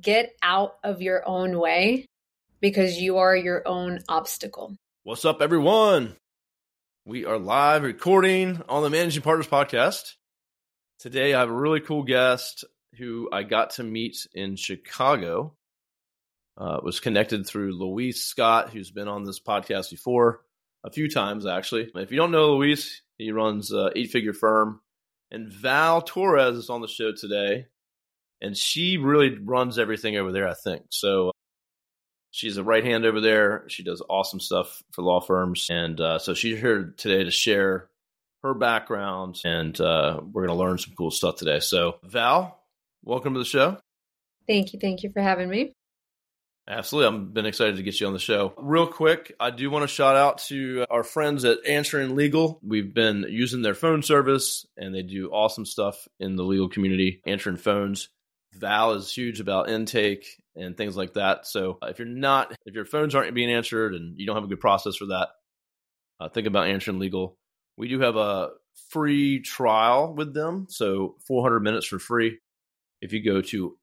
get out of your own way because you are your own obstacle. What's up, everyone? We are live recording on the Managing Partners podcast. Today, I have a really cool guest who I got to meet in Chicago. Was connected through Luis Scott, who's been on this podcast before a few times, actually. If you don't know Luis, he runs an 8-figure firm. And Val Torres is on the show today. And she really runs everything over there, I think. So she's a right hand over there. She does awesome stuff for law firms. And so she's here today to share her background. And we're going to learn some cool stuff today. So Val, welcome to the show. Thank you. Thank you for having me. Absolutely. I've been excited to get you on the show. Real quick, I do want to shout out to our friends at Answering Legal. We've been using their phone service, and they do awesome stuff in the legal community, answering phones. Val is huge about intake and things like that. So if your phones aren't being answered and you don't have a good process for that, think about Answering Legal. We do have a free trial with them, so 400 minutes for free. If you go to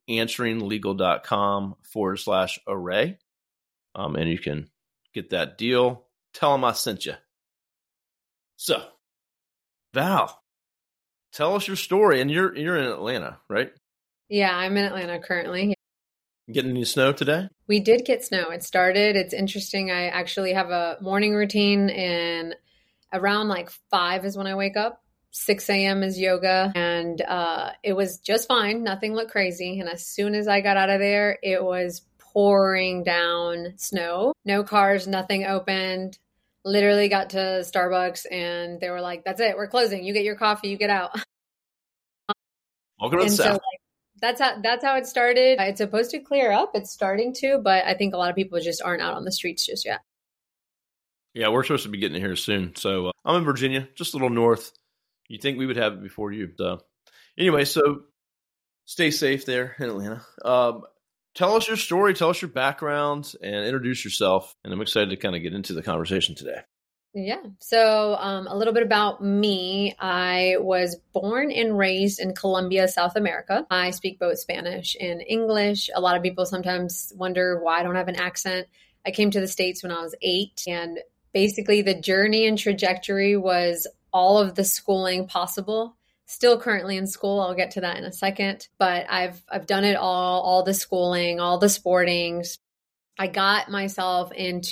answeringlegal.com/array, and you can get that deal. Tell them I sent you. So, Val, tell us your story. And you're in Atlanta, right? Yeah, I'm in Atlanta currently. Getting any snow today? We did get snow. It started. It's interesting. I actually have a morning routine, and around like 5 is when I wake up. 6 a.m. is yoga, and it was just fine. Nothing looked crazy. And as soon as I got out of there, it was pouring down snow. No cars, nothing opened. Literally got to Starbucks, and they were like, that's it. We're closing. You get your coffee. You get out. Welcome to the South. That's how it started. It's supposed to clear up. It's starting to, but I think a lot of people just aren't out on the streets just yet. Yeah, we're supposed to be getting it here soon. So I'm in Virginia, just a little north. You think we would have it before you. So anyway, so stay safe there in Atlanta. Tell us your story, tell us your background, and introduce yourself. And I'm excited to kind of get into the conversation today. Yeah. So a little bit about me. I was born and raised in Colombia, South America. I speak both Spanish and English. A lot of people sometimes wonder why I don't have an accent. I came to the States when I was 8, and basically the journey and trajectory was all of the schooling possible. Still currently in school. I'll get to that in a second. But I've done it all the schooling, all the sportings. I got myself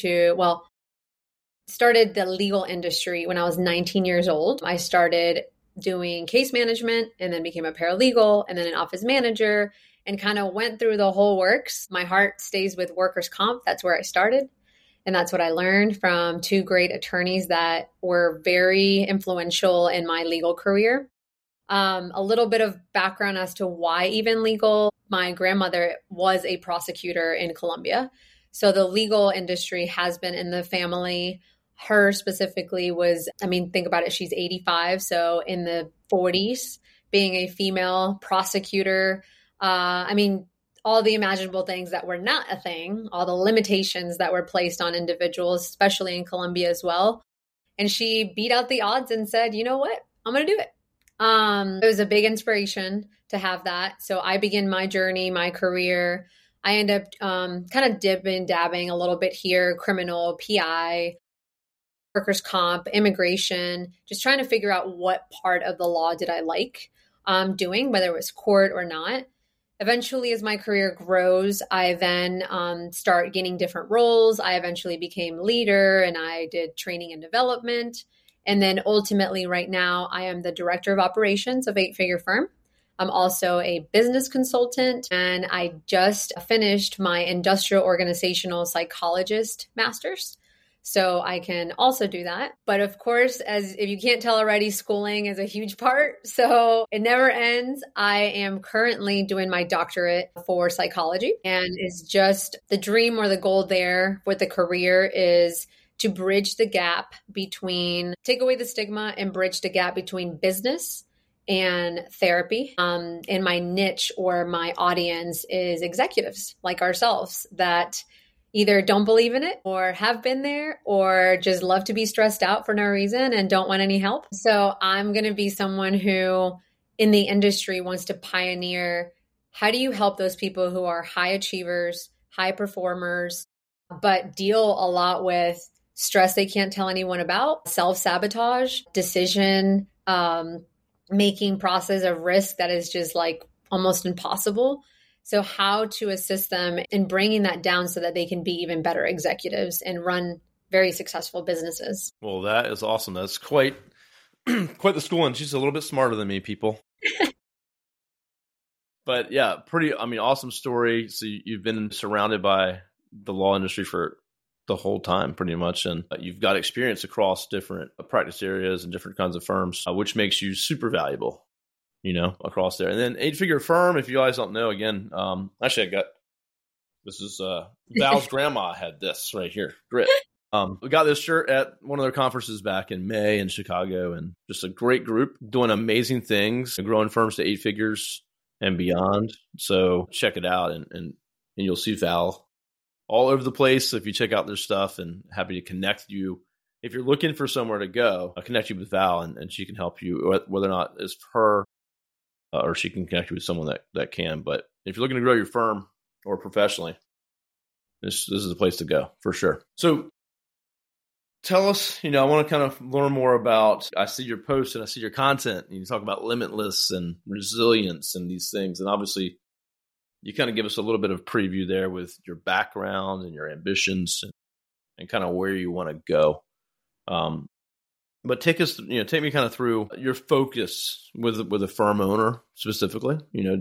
started the legal industry when I was 19 years old. I started doing case management and then became a paralegal and then an office manager and kind of went through the whole works. My heart stays with workers' comp. That's where I started. And that's what I learned from 2 great attorneys that were very influential in my legal career. A little bit of background as to why even legal. My grandmother was a prosecutor in Colombia. So the legal industry has been in the family. Her specifically think about it, she's 85. So in the 40s, being a female prosecutor, all the imaginable things that were not a thing, all the limitations that were placed on individuals, especially in Colombia as well. And she beat out the odds and said, you know what, I'm going to do it. It was a big inspiration to have that. So I began my journey, my career. I end up kind of dabbing a little bit here, criminal, PI, workers' comp, immigration, just trying to figure out what part of the law did I like doing, whether it was court or not. Eventually, as my career grows, I then start gaining different roles. I eventually became leader and I did training and development. And then ultimately right now, I am the director of operations of 8-figure firm. I'm also a business consultant, and I just finished my industrial organizational psychologist master's. So I can also do that. But of course, as if you can't tell already, schooling is a huge part. So it never ends. I am currently doing my doctorate for psychology, and it's just the dream or the goal there with the career is to bridge the gap between, take away the stigma and bridge the gap between business and therapy. And my niche or my audience is executives like ourselves that either don't believe in it or have been there or just love to be stressed out for no reason and don't want any help. So I'm going to be someone who in the industry wants to pioneer how do you help those people who are high achievers, high performers, but deal a lot with stress they can't tell anyone about, self-sabotage, decision making process of risk that is just like almost impossible. So how to assist them in bringing that down so that they can be even better executives and run very successful businesses. Well, that is awesome. That's quite quite the school, and she's a little bit smarter than me, people. But yeah, awesome story. So you've been surrounded by the law industry for the whole time, pretty much. And you've got experience across different practice areas and different kinds of firms, which makes you super valuable, across there. And then 8-figure firm, if you guys don't know, again, actually this is Val's grandma had this right here, Grit. We got this shirt at one of their conferences back in May in Chicago, and just a great group doing amazing things and growing firms to 8 figures and beyond. So check it out, and you'll see Val all over the place if you check out their stuff, and happy to connect you. If you're looking for somewhere to go, I'll connect you with Val, and she can help you, whether or not it's her or she can connect you with someone that can. But if you're looking to grow your firm or professionally, this is the place to go for sure. So tell us, I want to kind of learn more about, I see your posts and I see your content, and you talk about limitless and resilience and these things. And obviously you kind of give us a little bit of preview there with your background and your ambitions and kind of where you want to go. But take me kind of through your focus with a firm owner specifically,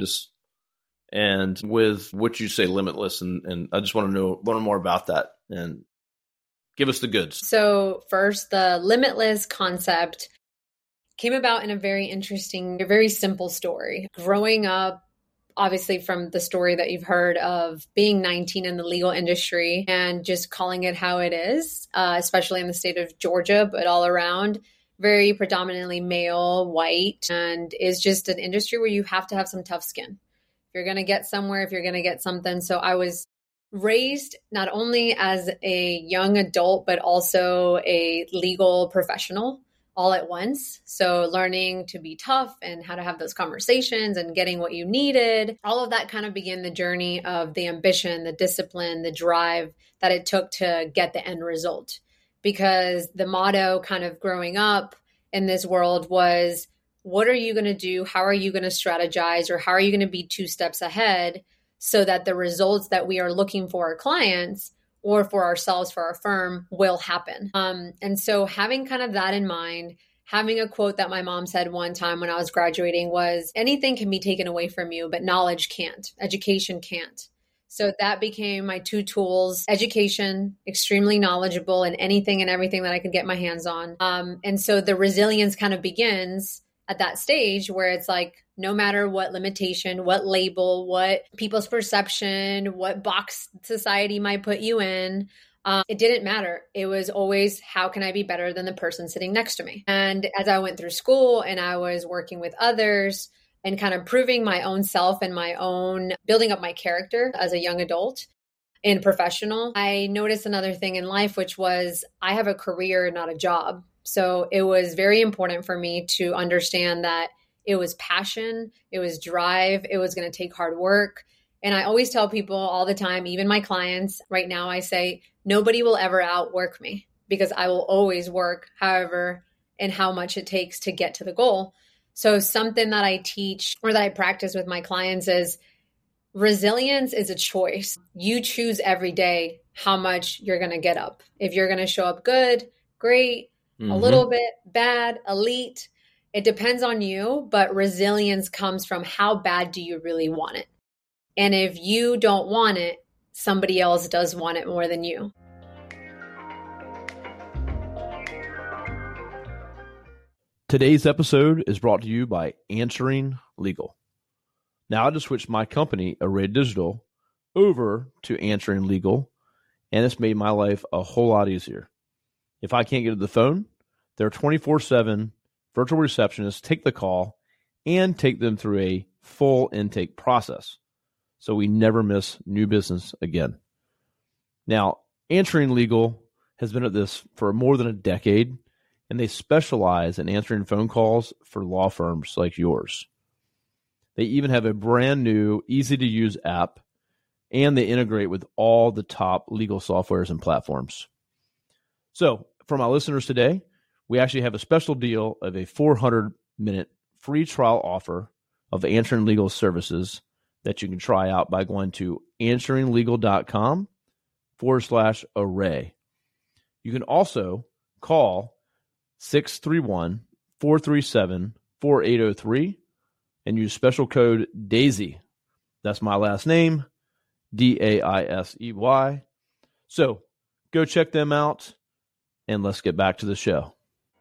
and with what you say limitless. And I just want to learn more about that and give us the goods. So first, the limitless concept came about in a very simple story. Growing up, obviously from the story that you've heard of being 19 in the legal industry and just calling it how it is, especially in the state of Georgia, but all around, very predominantly male, white, and is just an industry where you have to have some tough skin. If you're going to get somewhere, if you're going to get something. So I was raised not only as a young adult, but also a legal professional all at once. So learning to be tough and how to have those conversations and getting what you needed, all of that kind of began the journey of the ambition, the discipline, the drive that it took to get the end result. Because the motto kind of growing up in this world was, what are you going to do? How are you going to strategize? Or how are you going to be 2 steps ahead so that the results that we are looking for our clients or for ourselves, for our firm, will happen. And so having kind of that in mind, having a quote that my mom said one time when I was graduating was, anything can be taken away from you, but knowledge can't. Education can't. So that became my 2 tools: education, extremely knowledgeable in anything and everything that I could get my hands on. And so the resilience kind of begins at that stage where it's like, no matter what limitation, what label, what people's perception, what box society might put you in, it didn't matter. It was always, how can I be better than the person sitting next to me? And as I went through school and I was working with others and kind of proving my own self and my own, building up my character as a young adult and professional, I noticed another thing in life, which was I have a career, not a job. So it was very important for me to understand that it was passion, it was drive, it was going to take hard work. And I always tell people all the time, even my clients right now, I say, nobody will ever outwork me because I will always work however and how much it takes to get to the goal. So something that I teach or that I practice with my clients is resilience is a choice. You choose every day how much you're going to get up. If you're going to show up good, great, a little bit bad, elite, it depends on you, but resilience comes from how bad do you really want it? And if you don't want it, somebody else does want it more than you. Today's episode is brought to you by Answering Legal. Now, I just switched my company, Array Digital, over to Answering Legal, and it's made my life a whole lot easier. If I can't get to the phone, their 24/7 virtual receptionists take the call and take them through a full intake process, so we never miss new business again. Now, Answering Legal has been at this for more than a decade, and they specialize in answering phone calls for law firms like yours. They even have a brand new, easy to use app, and they integrate with all the top legal softwares and platforms. So for my listeners today, we actually have a special deal of a 400-minute free trial offer of Answering Legal services that you can try out by going to answeringlegal.com/array. You can also call 631-437-4803 and use special code DAISY. That's my last name, DAISEY. So go check them out, and let's get back to the show.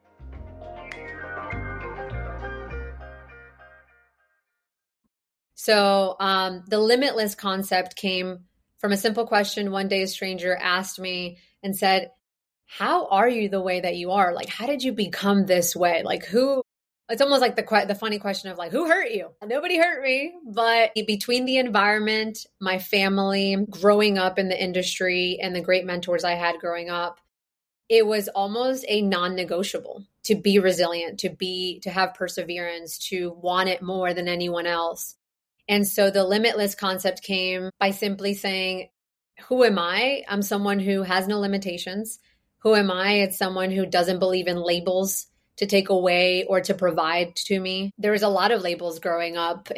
So the limitless concept came from a simple question. One day a stranger asked me and said, how are you the way that you are? Like, how did you become this way? Like, who? It's almost like the funny question of like, who hurt you? Nobody hurt me. But between the environment, my family, growing up in the industry, and the great mentors I had growing up, it was almost a non-negotiable to be resilient, to have perseverance, to want it more than anyone else. And so the limitless concept came by simply saying, who am I? I'm someone who has no limitations. Who am I? It's someone who doesn't believe in labels to take away or to provide to me. There was a lot of labels growing up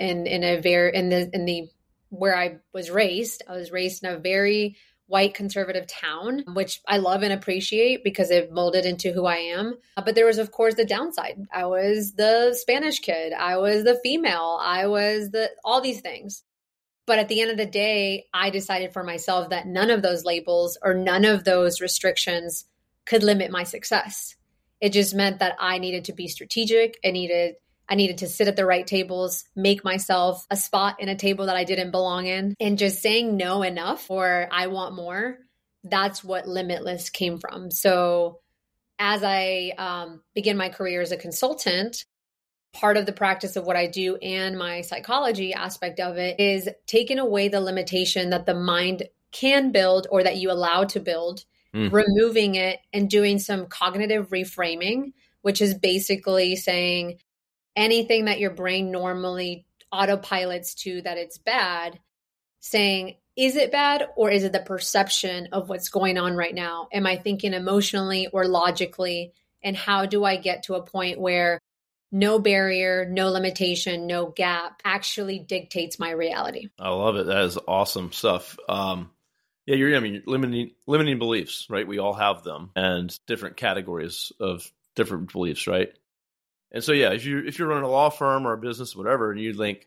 where I was raised. I was raised in a very white conservative town, which I love and appreciate because it molded into who I am. But there was, of course, the downside. I was the Spanish kid. I was the female. I was all these things. But at the end of the day, I decided for myself that none of those labels or none of those restrictions could limit my success. It just meant that I needed to be strategic. I needed to sit at the right tables, make myself a spot in a table that I didn't belong in, and just saying no enough or I want more. That's what limitless came from. So as I began my career as a consultant, part of the practice of what I do and my psychology aspect of it is taking away the limitation that the mind can build or that you allow to build, removing it and doing some cognitive reframing, which is basically saying anything that your brain normally autopilots to that it's bad, saying, is it bad or is it the perception of what's going on right now? Am I thinking emotionally or logically? And how do I get to a point where no barrier, no limitation, no gap actually dictates my reality? I love it. That is awesome stuff. You're limiting beliefs, right? We all have them, and different categories of different beliefs, right? And so, if you're running a law firm or a business, whatever, and you think,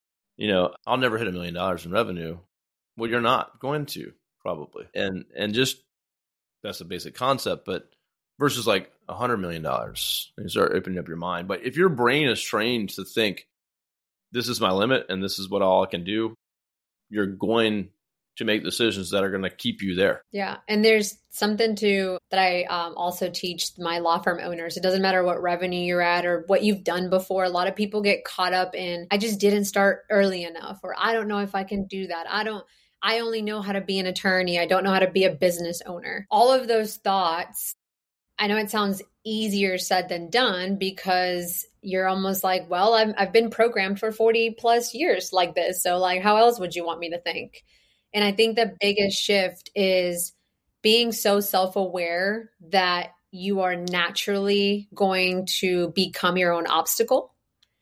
I'll never hit $1 million in revenue. Well, you're not going to, probably. And just, that's a basic concept, but versus like $100 million, and you start opening up your mind. But if your brain is trained to think, this is my limit and this is what all I can do, you're going to make decisions that are going to keep you there. Yeah. And there's something that I also teach my law firm owners. It doesn't matter what revenue you're at or what you've done before. A lot of people get caught up in, I just didn't start early enough, or I don't know if I can do that. I only know how to be an attorney. I don't know how to be a business owner. All of those thoughts, I know it sounds easier said than done because you're almost like, well, I've been programmed for 40 plus years like this. So like, how else would you want me to think? And I think the biggest shift is being so self-aware that you are naturally going to become your own obstacle.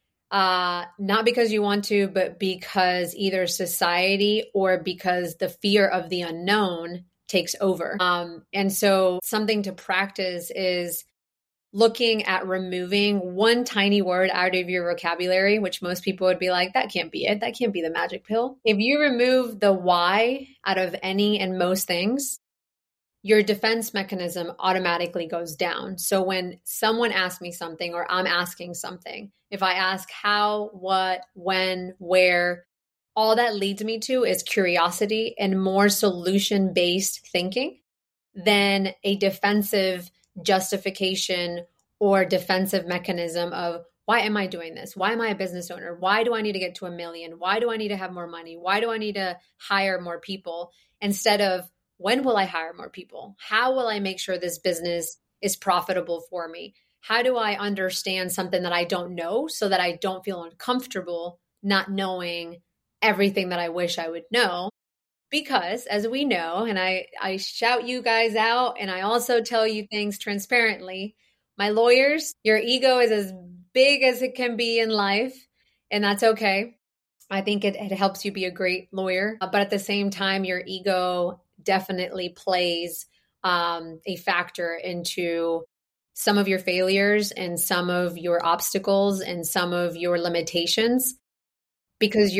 Not because you want to, but because either society or because the fear of the unknown takes over. And so something to practice is looking at removing one tiny word out of your vocabulary, which most people would be like, that can't be it. That can't be the magic pill. If you remove the why out of any and most things, your defense mechanism automatically goes down. So when someone asks me something or I'm asking something, if I ask how, what, when, where, all that leads me to is curiosity and more solution-based thinking than a defensive justification or defensive mechanism of, why am I doing this? Why am I a business owner? Why do I need to get to 1 million? Why do I need to have more money? Why do I need to hire more people? Instead of, when will I hire more people? How will I make sure this business is profitable for me? How do I understand something that I don't know so that I don't feel uncomfortable not knowing everything that I wish I would know. Because as we know, and I shout you guys out and I also tell you things transparently, my lawyers, your ego is as big as it can be in life, and that's okay. I think it helps you be a great lawyer. But at the same time, your ego definitely plays a factor into some of your failures and some of your obstacles and some of your limitations, because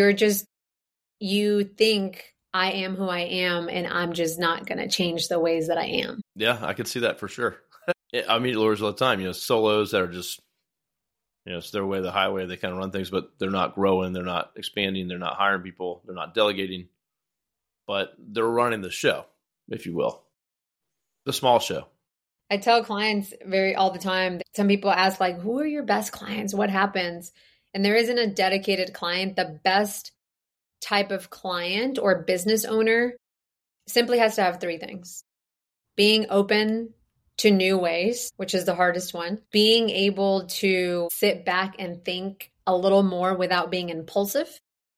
you think I am who I am and I'm just not going to change the ways that I am. Yeah, I can see that for sure. I meet lawyers all the time, solos that are just, it's their way, the highway. They kind of run things, but they're not growing. They're not expanding. They're not hiring people. They're not delegating, but they're running the show, if you will, the small show. I tell clients all the time, some people ask like, who are your best clients? What happens? And there isn't a dedicated client. The best type of client or business owner simply has to have three things: being open to new ways, which is the hardest one, being able to sit back and think a little more without being impulsive,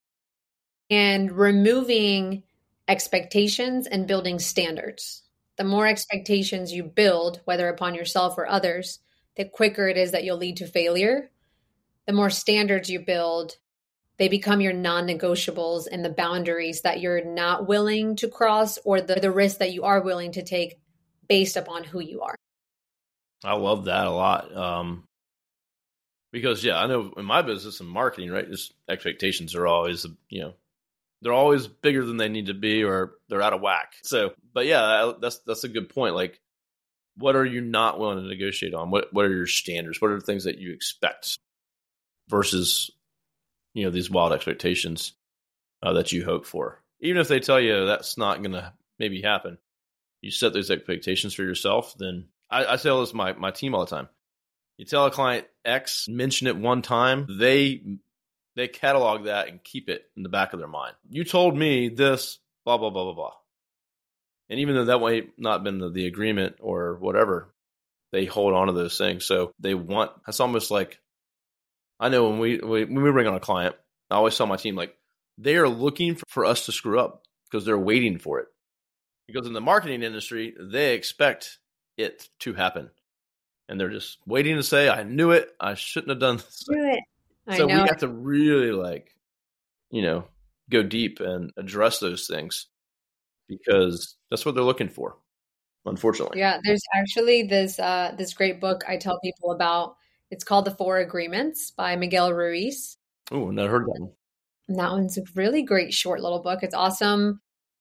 and removing expectations and building standards. The more expectations you build, whether upon yourself or others, the quicker it is that you'll lead to failure. The more standards you build, they become your non-negotiables and the boundaries that you're not willing to cross, or the risks that you are willing to take based upon who you are. I love that a lot. Because I know in my business and marketing, right, just expectations are always, they're always bigger than they need to be, or they're out of whack. So, but that's a good point. Like, what are you not willing to negotiate on? What are your standards? What are the things that you expect versus, these wild expectations that you hope for? Even if they tell you that's not going to maybe happen, you set those expectations for yourself. Then I tell this my team all the time. You tell a client X, mention it one time, they catalog that and keep it in the back of their mind. You told me this, blah, blah, blah, blah, blah. And even though that might not been the agreement or whatever, they hold on to those things. So it's almost like, I know when we bring on a client, I always tell my team, like, they are looking for us to screw up because they're waiting for it. Because in the marketing industry, they expect it to happen. And they're just waiting to say, I knew it. I shouldn't have done this. Do it. So we have to really go deep and address those things, because that's what they're looking for, unfortunately. Yeah, there's actually this great book I tell people about. It's called The Four Agreements by Miguel Ruiz. Oh, never heard of that one. And that one's a really great short little book. It's awesome.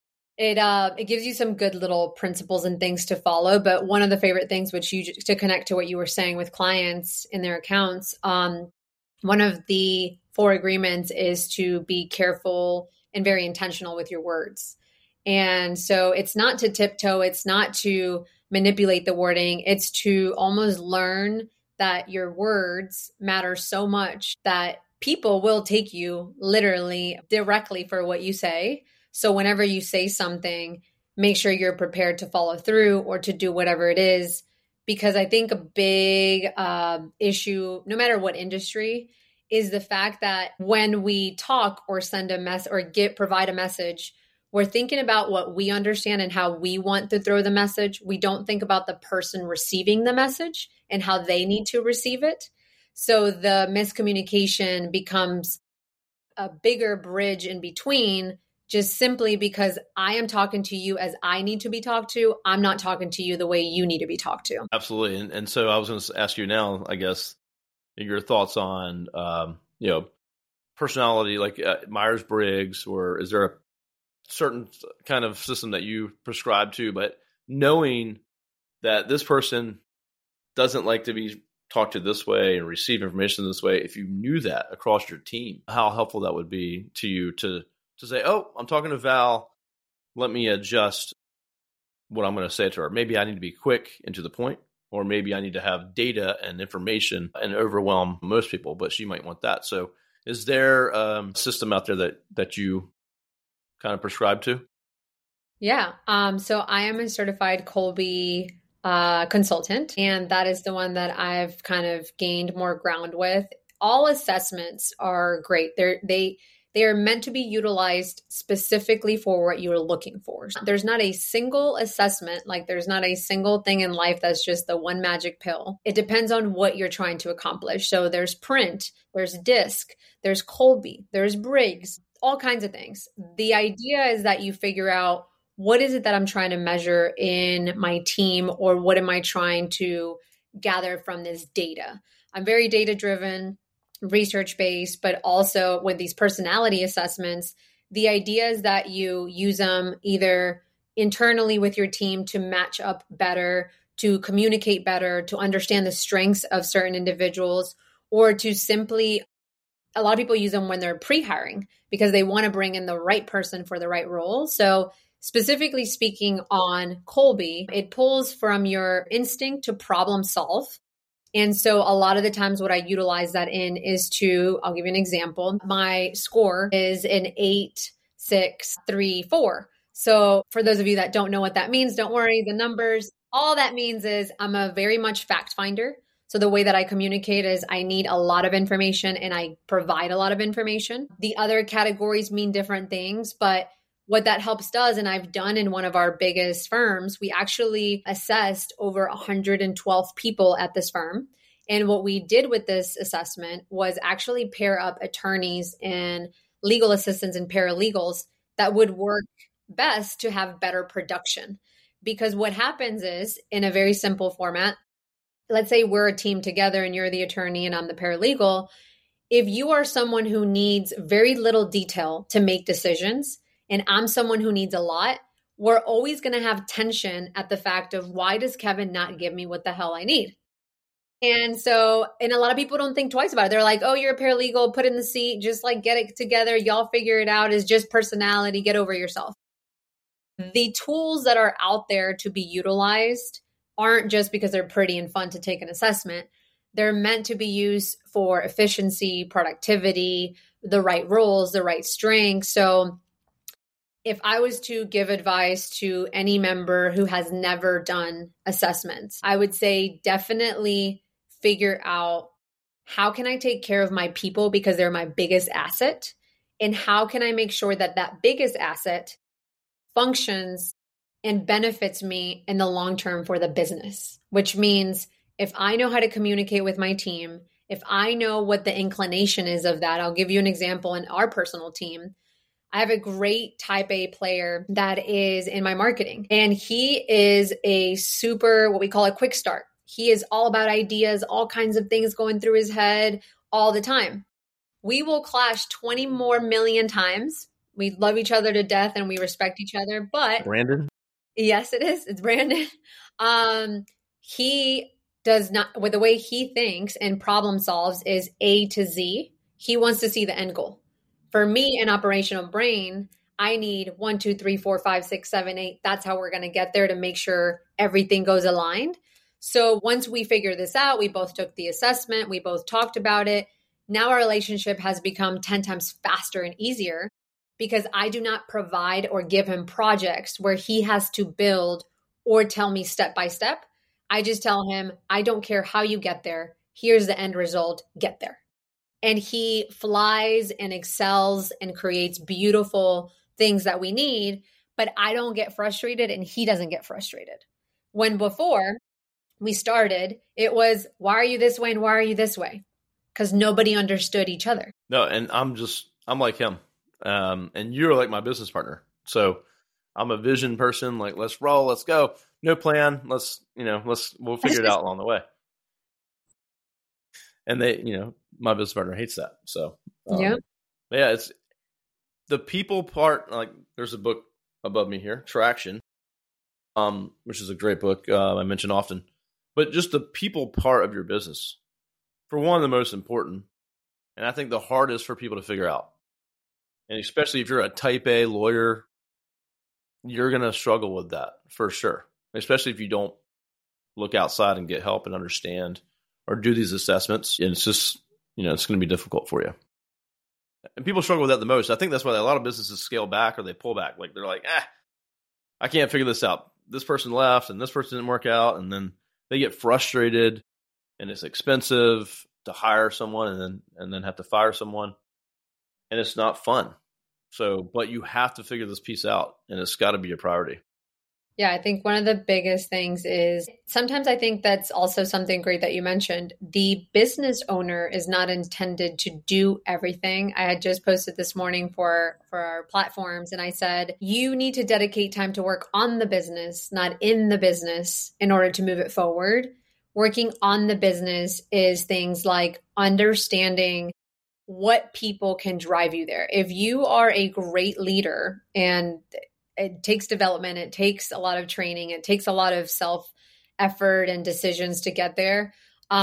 It gives you some good little principles and things to follow. But one of the favorite things, to connect to what you were saying with clients in their accounts, one of the four agreements is to be careful and very intentional with your words. And so it's not to tiptoe, it's not to manipulate the wording, it's to almost learn that your words matter so much that people will take you literally directly for what you say. So whenever you say something, make sure you're prepared to follow through or to do whatever it is. Because I think a big issue, no matter what industry, is the fact that when we talk or send a message or provide a message, we're thinking about what we understand and how we want to throw the message. We don't think about the person receiving the message and how they need to receive it. So the miscommunication becomes a bigger bridge in between, just simply because I am talking to you as I need to be talked to. I'm not talking to you the way you need to be talked to. Absolutely. And so I was going to ask you now, I guess, your thoughts on, personality, like Myers-Briggs, or is there a certain kind of system that you prescribe to, but knowing that this person doesn't like to be talked to this way and receive information this way, if you knew that across your team, how helpful that would be to you to say, oh, I'm talking to Val, let me adjust what I'm going to say to her. Maybe I need to be quick and to the point, or maybe I need to have data and information and overwhelm most people, but she might want that. So is there a system out there that you kind of prescribe to? Yeah. So I am a certified Kolbe consultant, and that is the one that I've kind of gained more ground with. all assessments are great. They are meant to be utilized specifically for what you're looking for. There's not a single assessment, like there's not a single thing in life that's just the one magic pill. It depends on what you're trying to accomplish. So there's Print, there's DISC, there's Kolbe, there's Briggs, all kinds of things. The idea is that you figure out, what is it that I'm trying to measure in my team, or what am I trying to gather from this data? I'm very data driven, research based, but also with these personality assessments, the idea is that you use them either internally with your team to match up better, to communicate better, to understand the strengths of certain individuals, or to simply, a lot of people use them when they're pre-hiring because they want to bring in the right person for the right role. So specifically speaking on Kolbe, it pulls from your instinct to problem solve. And so a lot of the times what I utilize that in is to, I'll give you an example. My score is an 8, 6, 3, 4. So for those of you that don't know what that means, don't worry, the numbers, all that means is I'm a very much fact finder. So the way that I communicate is I need a lot of information and I provide a lot of information. The other categories mean different things, but what that helps does, and I've done in one of our biggest firms, we actually assessed over 112 people at this firm. And what we did with this assessment was actually pair up attorneys and legal assistants and paralegals that would work best to have better production. Because what happens is, in a very simple format, let's say we're a team together and you're the attorney and I'm the paralegal. If you are someone who needs very little detail to make decisions, and I'm someone who needs a lot, we're always going to have tension at the fact of, why does Kevin not give me what the hell I need? And a lot of people don't think twice about it. They're like, oh, you're a paralegal, put in the seat, just like get it together. Y'all figure it out. It's just personality. Get over yourself. The tools that are out there to be utilized aren't just because they're pretty and fun to take an assessment. They're meant to be used for efficiency, productivity, the right roles, the right strengths. So if I was to give advice to any member who has never done assessments, I would say definitely figure out, how can I take care of my people because they're my biggest asset? And how can I make sure that that biggest asset functions and benefits me in the long term for the business? Which means if I know how to communicate with my team, if I know what the inclination is of that, I'll give you an example in our personal team. I have a great type A player that is in my marketing, and he is a super, what we call a quick start. He is all about ideas, all kinds of things going through his head all the time. We will clash 20 more million times. We love each other to death and we respect each other, but Brandon? Yes, it is. It's Brandon. He does not, with the way he thinks and problem solves is A to Z. He wants to see the end goal. For me, an operational brain, I need 1, 2, 3, 4, 5, 6, 7, 8. That's how we're going to get there to make sure everything goes aligned. So once we figure this out, we both took the assessment, we both talked about it. Now our relationship has become 10 times faster and easier because I do not provide or give him projects where he has to build or tell me step by step. I just tell him, I don't care how you get there. Here's the end result. Get there. And he flies and excels and creates beautiful things that we need, but I don't get frustrated and he doesn't get frustrated. When before we started, it was, why are you this way and why are you this way? Because nobody understood each other. No, and I'm like him. And you're like my business partner. So I'm a vision person, like, let's roll, let's go. No plan. We'll figure it out along the way. And my business partner hates that. So, yeah, it's the people part. Like, there's a book above me here, Traction, which is a great book. I mention often, but just the people part of your business, for one, the most important. And I think the hardest for people to figure out. And especially if you're a type A lawyer, you're going to struggle with that for sure. Especially if you don't look outside and get help and understand or do these assessments. And it's just, it's going to be difficult for you. And people struggle with that the most. I think that's why a lot of businesses scale back or they pull back. Like, they're like, I can't figure this out. This person left and this person didn't work out. And then they get frustrated and it's expensive to hire someone and then have to fire someone, and it's not fun. So, but you have to figure this piece out, and it's got to be a priority. Yeah, I think one of the biggest things is sometimes I think that's also something great that you mentioned. The business owner is not intended to do everything. I had just posted this morning for our platforms, and I said, you need to dedicate time to work on the business, not in the business, in order to move it forward. Working on the business is things like understanding what people can drive you there. If you are a great leader, and it takes development, it takes a lot of training, it takes a lot of self effort and decisions to get there.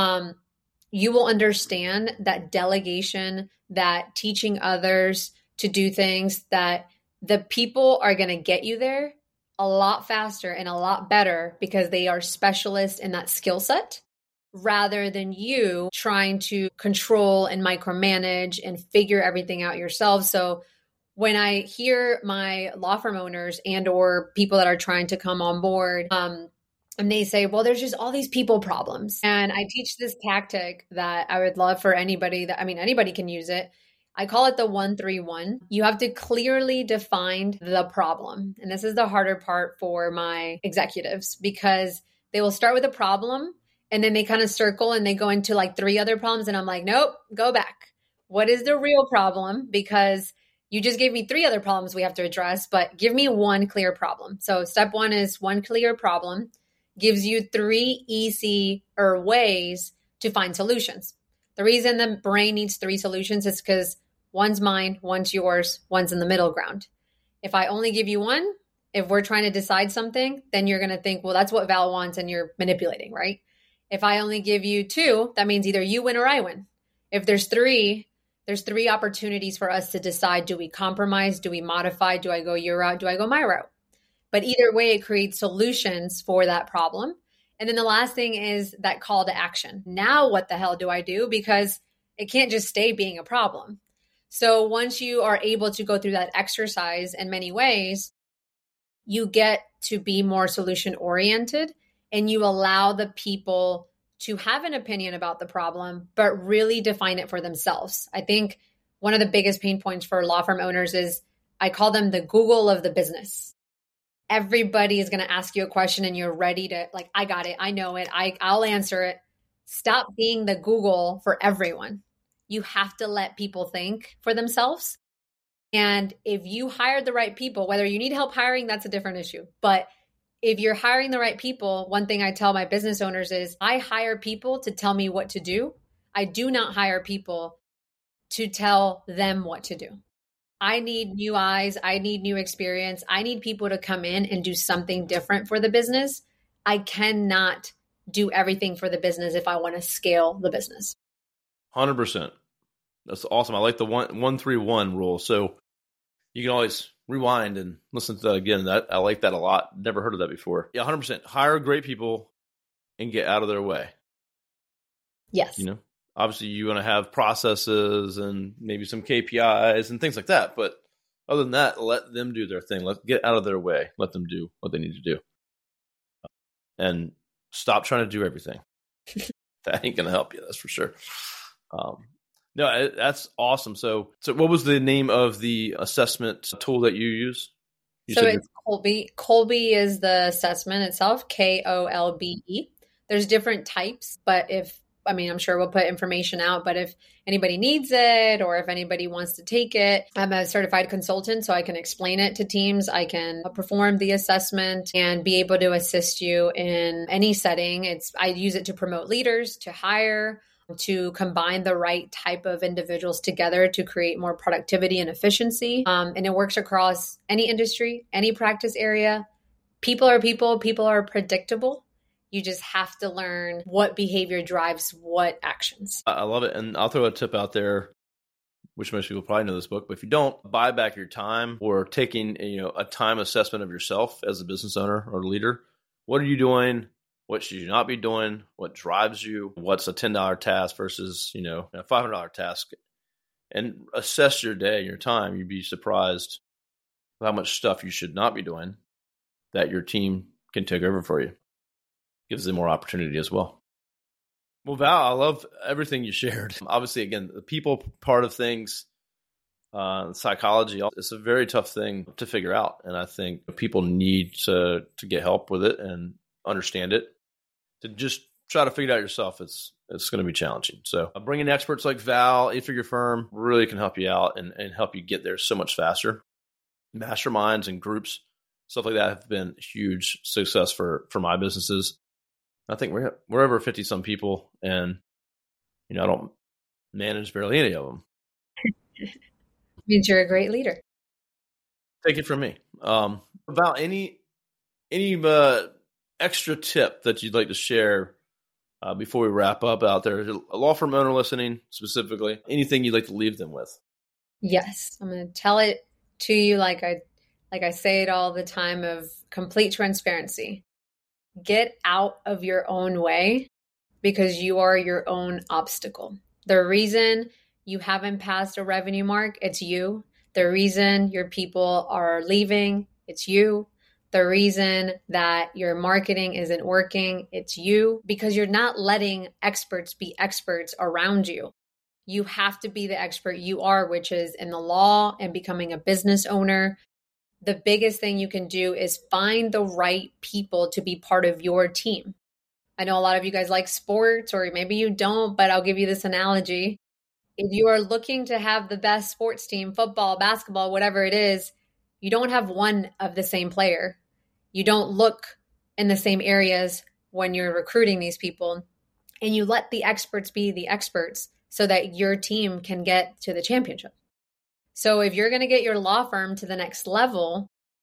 You will understand that delegation, that teaching others to do things, that the people are going to get you there a lot faster and a lot better because they are specialists in that skill set, rather than you trying to control and micromanage and figure everything out yourself. So when I hear my law firm owners and or people that are trying to come on board, and they say, well, there's just all these people problems. And I teach this tactic that I would love for anybody anybody can use it. I call it the 1-3-1. You have to clearly define the problem. And this is the harder part for my executives, because they will start with a problem and then they kind of circle and they go into like 3 other problems. And I'm like, nope, go back. What is the real problem? Because you just gave me 3 other problems we have to address, but give me one clear problem. So step 1 is one clear problem, gives you 3 easier ways to find solutions. The reason the brain needs 3 solutions is because one's mine, one's yours, one's in the middle ground. If I only give you one, if we're trying to decide something, then you're going to think, well, that's what Val wants, and you're manipulating, right? If I only give you 2, that means either you win or I win. If there's 3, there's 3 opportunities for us to decide, do we compromise? Do we modify? Do I go your route? Do I go my route? But either way, it creates solutions for that problem. And then the last thing is that call to action. Now, what the hell do I do? Because it can't just stay being a problem. So once you are able to go through that exercise in many ways, you get to be more solution oriented, and you allow the people to have an opinion about the problem, but really define it for themselves. I think one of the biggest pain points for law firm owners is, I call them the Google of the business. Everybody is going to ask you a question and you're ready to, like, I got it. I know it. I'll answer it. Stop being the Google for everyone. You have to let people think for themselves. And if you hire the right people, whether you need help hiring, that's a different issue. But if you're hiring the right people, one thing I tell my business owners is, I hire people to tell me what to do. I do not hire people to tell them what to do. I need new eyes. I need new experience. I need people to come in and do something different for the business. I cannot do everything for the business if I want to scale the business. 100%. That's awesome. I like the 1-3-1 rule. So you can always rewind and listen to that again. I like that a lot. Never heard of that before. Yeah, 100%. Hire great people and get out of their way. Yes. Obviously you want to have processes and maybe some KPIs and things like that. But other than that, let them do their thing. Get out of their way. Let them do what they need to do. And stop trying to do everything. That ain't going to help you. That's for sure. No, that's awesome. So what was the name of the assessment tool that you use? So it's Kolbe. Kolbe is the assessment itself, Kolbe. There's different types, but I'm sure we'll put information out, but if anybody needs it or if anybody wants to take it, I'm a certified consultant, so I can explain it to teams. I can perform the assessment and be able to assist you in any setting. I use it to promote leaders, to hire, to combine the right type of individuals together to create more productivity and efficiency. And it works across any industry, any practice area. People are people. People are predictable. You just have to learn what behavior drives what actions. I love it. And I'll throw a tip out there, which most people probably know this book, but if you don't, buy back your time or taking a time assessment of yourself as a business owner or leader. What are you doing? What should you not be doing? What drives you? What's a $10 task versus, a $500 task? And assess your day, your time. You'd be surprised how much stuff you should not be doing that your team can take over for you. Gives them more opportunity as well. Well, Val, I love everything you shared. Obviously, again, the people part of things, psychology, it's a very tough thing to figure out. And I think people need to get help with it and understand it. To just try to figure it out yourself, it's going to be challenging. So bringing experts like Val, eight-figure firm, really can help you out and help you get there so much faster. Masterminds and groups, stuff like that have been huge success for my businesses. I think we're over 50 some people, and I don't manage barely any of them. Means you're a great leader. Take it from me. About any extra tip that you'd like to share before we wrap up out there, a law firm owner listening specifically, anything you'd like to leave them with? Yes, I'm going to tell it to you like I say it all the time, of complete transparency. Get out of your own way, because you are your own obstacle. The reason you haven't passed a revenue mark, it's you. The reason your people are leaving, it's you. The reason that your marketing isn't working, it's you, because you're not letting experts be experts around you. You have to be the expert you are, which is in the law and becoming a business owner. The biggest thing you can do is find the right people to be part of your team. I know a lot of you guys like sports, or maybe you don't, but I'll give you this analogy. If you are looking to have the best sports team, football, basketball, whatever it is, you don't have one of the same player. You don't look in the same areas when you're recruiting these people, and you let the experts be the experts so that your team can get to the championship. So if you're going to get your law firm to the next level,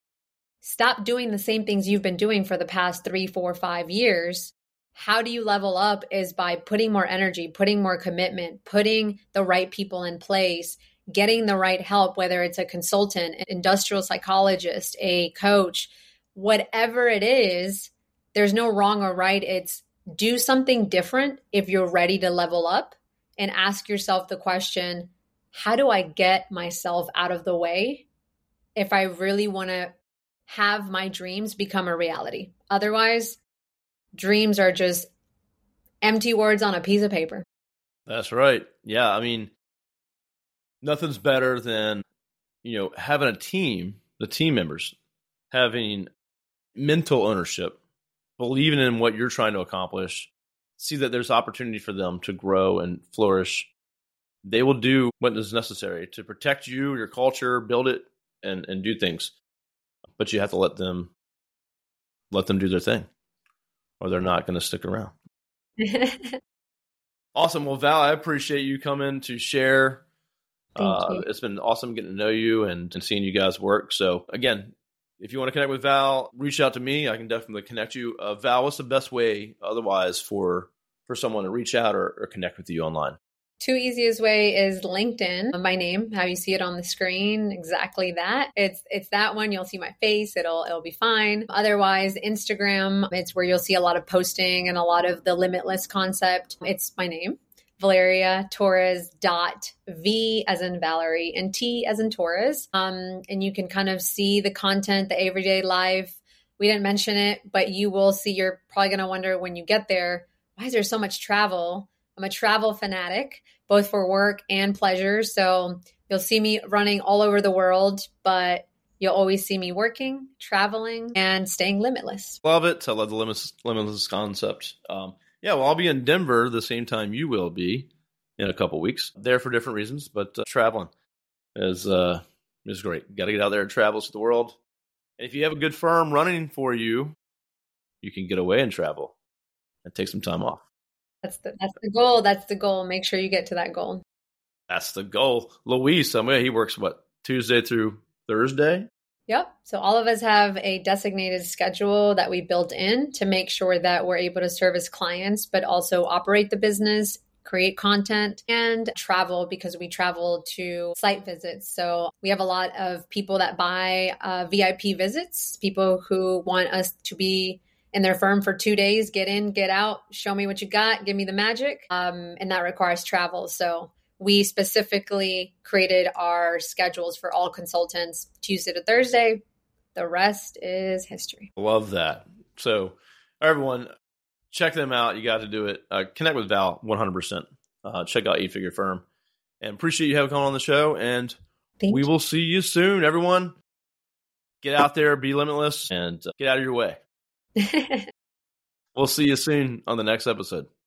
stop doing the same things you've been doing for the past 3, 4, 5 years. How do you level up is by putting more energy, putting more commitment, putting the right people in place, getting the right help, whether it's a consultant, an industrial psychologist, a coach, whatever it is. There's no wrong or right. It's do something different if you're ready to level up, and ask yourself the question, how do I get myself out of the way if I really want to have my dreams become a reality? Otherwise, dreams are just empty words on a piece of paper. That's right. Yeah. I mean, nothing's better than, having a team, the team members having mental ownership, believing in what you're trying to accomplish, see that there's opportunity for them to grow and flourish. They will do what is necessary to protect you, your culture, build it, and do things. But you have to let them do their thing, or they're not going to stick around. Awesome. Well, Val, I appreciate you coming to share. Thank you. It's been awesome getting to know you and seeing you guys work. So again, if you want to connect with Val, reach out to me. I can definitely connect you. Val, what's the best way otherwise for someone to reach out or connect with you online? 2 easiest way is LinkedIn. My name, how you see it on the screen, exactly that. It's that one. You'll see my face. It'll be fine. Otherwise, Instagram, it's where you'll see a lot of posting and a lot of the limitless concept. It's my name, Valeria Torres .v as in Valerie and T as in Torres. And you can kind of see the content, the everyday life. We didn't mention it, but you will see. You're probably going to wonder when you get there, why is there so much travel? I'm a travel fanatic, both for work and pleasure. So you'll see me running all over the world, but you'll always see me working, traveling, and staying limitless. Love it. I love the limitless concept. Well, I'll be in Denver the same time you will be in a couple weeks. There for different reasons, but traveling is great. Got to get out there and travel to the world. And if you have a good firm running for you, you can get away and travel and take some time off. That's the goal. That's the goal. Make sure you get to that goal. That's the goal. Luis, he works Tuesday through Thursday? Yep. So all of us have a designated schedule that we built in to make sure that we're able to service clients, but also operate the business, create content, and travel, because we travel to site visits. So we have a lot of people that buy VIP visits, people who want us to be in their firm for 2 days, get in, get out, show me what you got, give me the magic. And that requires travel. So we specifically created our schedules for all consultants Tuesday to Thursday. The rest is history. Love that. So everyone, check them out. You got to do it. Connect with Val 100%. Check out 8-Figure Firm. And appreciate you having come on the show. And we will see you soon, everyone. Get out there, be limitless, and get out of your way. We'll see you soon on the next episode.